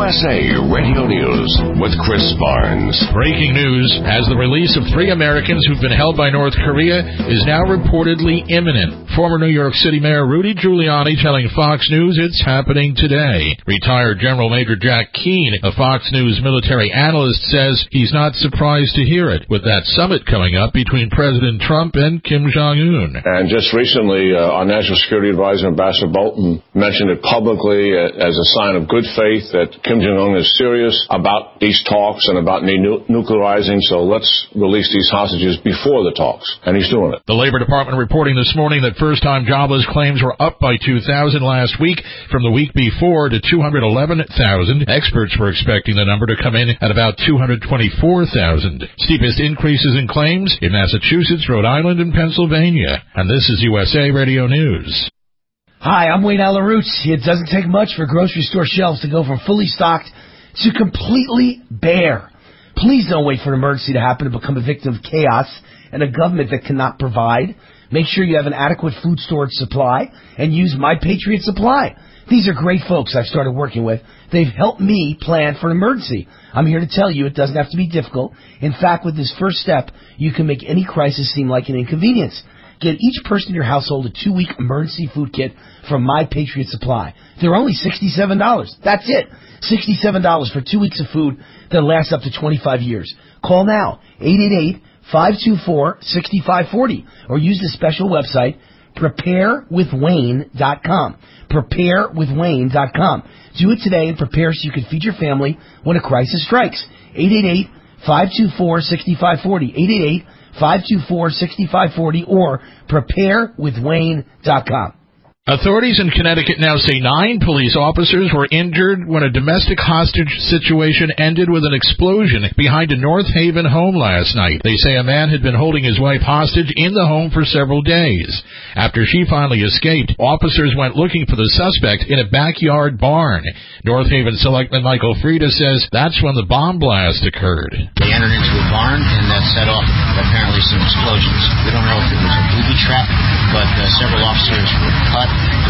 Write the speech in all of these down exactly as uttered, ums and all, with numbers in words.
S A Radio News with Chris Barnes. Breaking news, as the release of three Americans who've been held by North Korea is now reportedly imminent. Former New York City Mayor Rudy Giuliani telling Fox News it's happening today. Retired General Major Jack Keane, a Fox News military analyst, says he's not surprised to hear it, with that summit coming up between President Trump and Kim Jong-un. And just recently, uh, our National Security Advisor, Ambassador Bolton, mentioned it publicly uh, as a sign of good faith that Kim Jong-un is serious about these talks and about nu- nuclearizing, so let's release these hostages before the talks. And he's doing it. The Labor Department reporting this morning that first-time jobless claims were up by two thousand last week from the week before to two hundred eleven thousand. Experts were expecting the number to come in at about two hundred twenty-four thousand. Steepest increases in claims in Massachusetts, Rhode Island, and Pennsylvania. And this is U S A Radio News. Hi, I'm Wayne Allen Roots. It doesn't take much for grocery store shelves to go from fully stocked to completely bare. Please don't wait for an emergency to happen to become a victim of chaos and a government that cannot provide. Make sure you have an adequate food storage supply and use My Patriot Supply. These are great folks I've started working with. They've helped me plan for an emergency. I'm here to tell you it doesn't have to be difficult. In fact, with this first step, you can make any crisis seem like an inconvenience. Get each person in your household a two-week emergency food kit from My Patriot Supply. They're only sixty-seven dollars. That's it. sixty-seven dollars for two weeks of food that lasts up to twenty-five years. Call now, eight eight eight, five two four, six five four zero, or use the special website, prepare with wayne dot com. prepare with wayne dot com. Do it today and prepare so you can feed your family when a crisis strikes. eight eight eight, five two four, six five four zero. eight eight eight, five two four, six five four zero or prepare with wayne dot com. Authorities in Connecticut now say nine police officers were injured when a domestic hostage situation ended with an explosion behind a North Haven home last night. They say a man had been holding his wife hostage in the home for several days. After she finally escaped, officers went looking for the suspect in a backyard barn. North Haven Selectman Michael Frieda says that's when the bomb blast occurred. They entered into a barn and that set off apparently some explosions. We don't know if it was a booby trap, but uh, several officers were cut.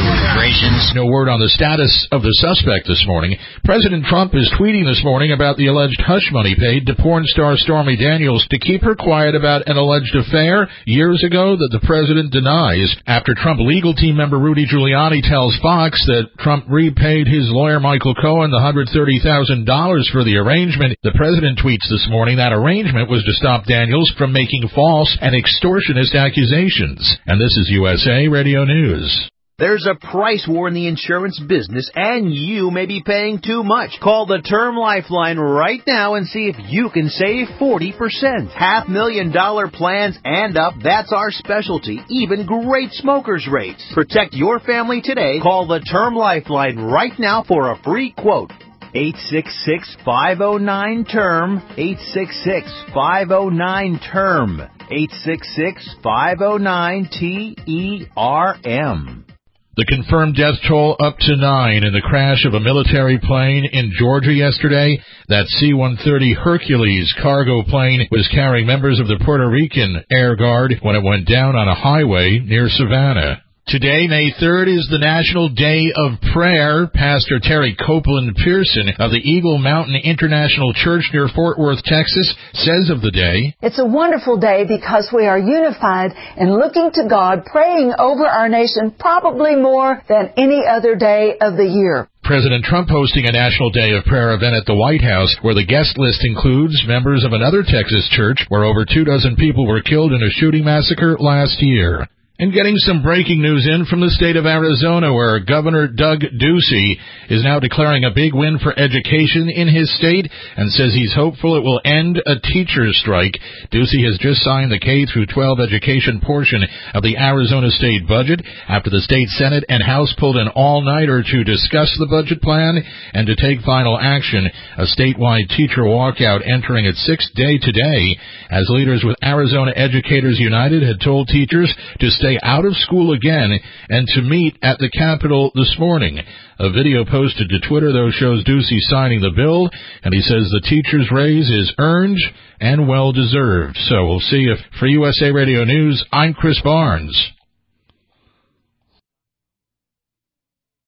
No word on the status of the suspect this morning. President Trump is tweeting this morning about the alleged hush money paid to porn star Stormy Daniels to keep her quiet about an alleged affair years ago that the president denies. After Trump legal team member Rudy Giuliani tells Fox that Trump repaid his lawyer Michael Cohen the one hundred thirty thousand dollars for the arrangement, the president tweets this morning that arrangement was to stop Daniels from making false and extortionist accusations. And this is U S A Radio News. There's a price war in the insurance business, and you may be paying too much. Call the Term Lifeline right now and see if you can save forty percent. Half million dollar plans and up, that's our specialty. Even great smokers rates. Protect your family today. Call the Term Lifeline right now for a free quote. eight six six, five oh nine, T E R M. eight six six, five oh nine, T E R M. eight six six, five oh nine, T E R M. The confirmed death toll up to nine in the crash of a military plane in Georgia yesterday. That C one thirty Hercules cargo plane was carrying members of the Puerto Rican Air Guard when it went down on a highway near Savannah. Today, May third, is the National Day of Prayer. Pastor Terry Copeland Pearson of the Eagle Mountain International Church near Fort Worth, Texas, says of the day, "It's a wonderful day because we are unified and looking to God, praying over our nation probably more than any other day of the year." President Trump hosting a National Day of Prayer event at the White House, where the guest list includes members of another Texas church where over two dozen people were killed in a shooting massacre last year. And getting some breaking news in from the state of Arizona, where Governor Doug Ducey is now declaring a big win for education in his state and says he's hopeful it will end a teacher's strike. Ducey has just signed the K through twelve education portion of the Arizona state budget after the state Senate and House pulled an all-nighter to discuss the budget plan and to take final action. A statewide teacher walkout entering its sixth day today, as leaders with Arizona Educators United had told teachers to stay stay out of school again and to meet at the Capitol this morning. A video posted to Twitter, though, shows Ducey signing the bill, and he says the teacher's raise is earned and well-deserved. So we'll see if, for U S A Radio News, I'm Chris Barnes.